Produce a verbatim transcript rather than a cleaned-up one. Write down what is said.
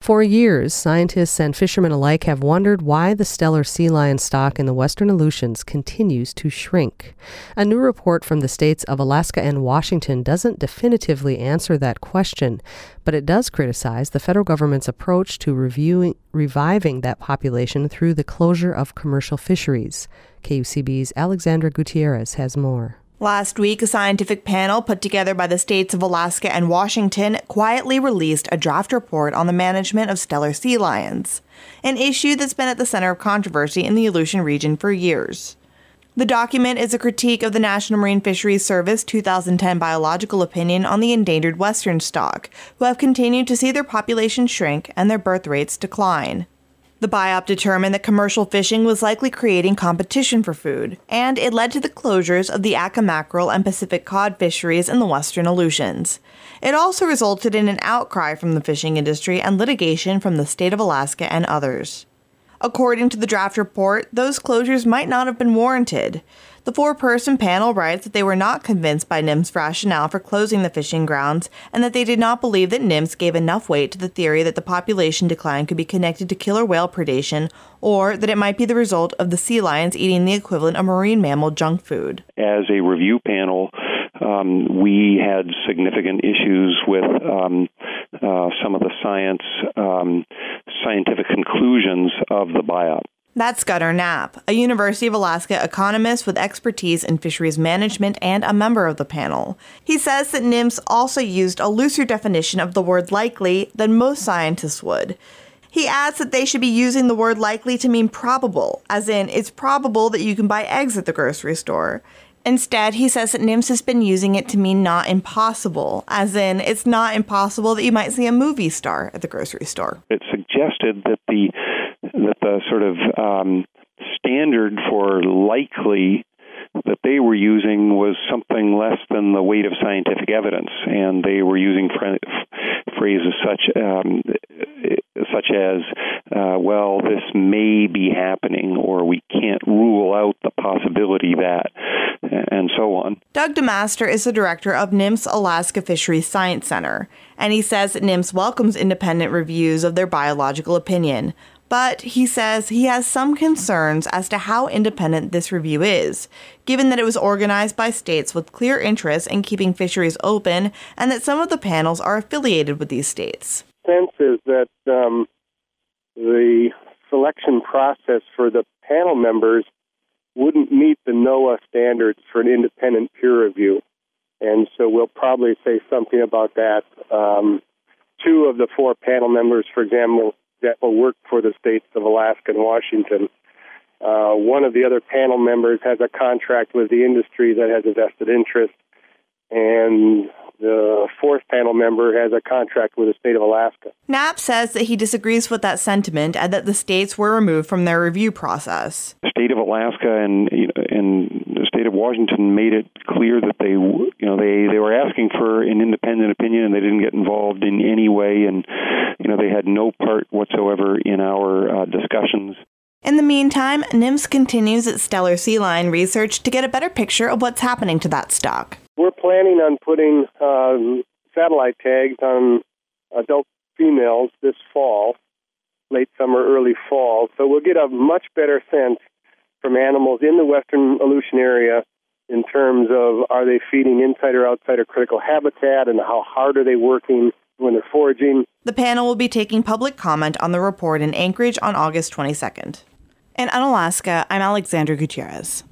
For years, scientists and fishermen alike have wondered why the Steller sea lion stock in the western Aleutians continues to shrink. A new report from the states of Alaska and Washington doesn't definitively answer that question, but it does criticize the federal government's approach to reviewing, reviving that population through the closure of commercial fisheries. K U C B's Alexandra Gutierrez has more. Last week, a scientific panel put together by the states of Alaska and Washington quietly released a draft report on the management of Steller sea lions, an issue that's been at the center of controversy in the Aleutian region for years. The document is a critique of the National Marine Fisheries Service two thousand ten biological opinion on the endangered western stock, who have continued to see their population shrink and their birth rates decline. The B I O P determined that commercial fishing was likely creating competition for food, and it led to the closures of the Aka mackerel and Pacific cod fisheries in the western Aleutians. It also resulted in an outcry from the fishing industry and litigation from the state of Alaska and others. According to the draft report, those closures might not have been warranted. The four-person panel writes that they were not convinced by N M F's rationale for closing the fishing grounds and that they did not believe that N M F gave enough weight to the theory that the population decline could be connected to killer whale predation or that it might be the result of the sea lions eating the equivalent of marine mammal junk food. As a review panel, um, we had significant issues with um, uh, some of the science, um, scientific conclusions of the B I O P. That's Gunnar Knapp, a University of Alaska economist with expertise in fisheries management and a member of the panel. He says that N M F also used a looser definition of the word likely than most scientists would. He adds that they should be using the word likely to mean probable, as in it's probable that you can buy eggs at the grocery store. Instead, he says that N M F has been using it to mean not impossible, as in it's not impossible that you might see a movie star at the grocery store. It suggested that the that the sort of um, standard for likely that they were using was something less than the weight of scientific evidence, and they were using fr- phrases such um, such as, uh, well, this may be happening, or we can't rule out the possibility that, and so on. Doug DeMaster is the director of N M F's Alaska Fisheries Science Center, and he says that N M F welcomes independent reviews of their biological opinion. But he says he has some concerns as to how independent this review is, given that it was organized by states with clear interests in keeping fisheries open and that some of the panels are affiliated with these states. Sense is that um, the selection process for the panel members wouldn't meet the NOAA standards for an independent peer review. And so we'll probably say something about that. Um, two of the four panel members, for example, that will work for the states of Alaska and Washington. Uh, one of the other panel members has a contract with the industry that has a vested interest, and the fourth panel member has a contract with the state of Alaska. Knapp says that he disagrees with that sentiment and that the states were removed from their review process. The state of Alaska and you know, and the state of Washington made it clear that they, you know, they, they were asking for an independent opinion, and they didn't get involved in any way, and you know, they had no part whatsoever in our uh, discussions. In the meantime, N M F continues its Steller sea lion research to get a better picture of what's happening to that stock. We're planning on putting um, satellite tags on adult females this fall, late summer, early fall, so we'll get a much better sense from animals in the western Aleutian area in terms of are they feeding inside or outside of critical habitat, and how hard are they working when they're foraging. The panel will be taking public comment on the report in Anchorage on August twenty-second. In Unalaska, I'm Alexandra Gutierrez.